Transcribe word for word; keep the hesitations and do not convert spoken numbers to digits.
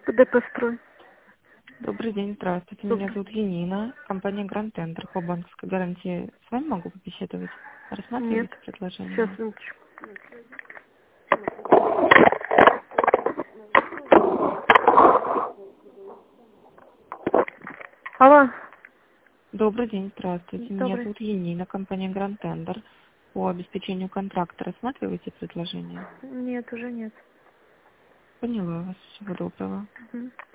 ПДП-строй. Добрый день, здравствуйте. Меня Добрый. зовут Енина, компания Grand Tender по банковской гарантии. С вами могу побеседовать? Нет. Рассматриваете Сейчас, предложение? минуточку. Алло. Добрый день, здравствуйте. Меня Добрый. зовут Енина, компания Grand Tender по обеспечению контракта. Рассматриваете предложение? Нет, уже нет. Поняла вас. Всего доброго. Мгм.